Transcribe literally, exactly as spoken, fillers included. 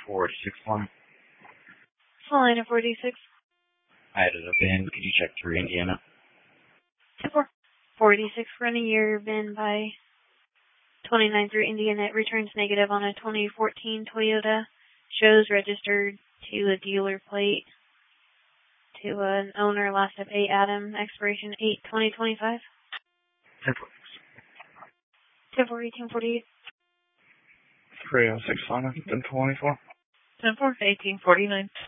forty-six one. Line of forty-six. I added a bin. Could you check through Indiana? ten four. forty-six running year bin by twenty-nine through Indiana. It returns negative on a twenty fourteen Toyota. Shows registered to a dealer plate. To an owner, last of eight Adam, expiration eight twenty twenty-five. ten four. ten four eighteen forty-eight. three oh six Lana, ten twenty-four. ten four eighteen forty-nine.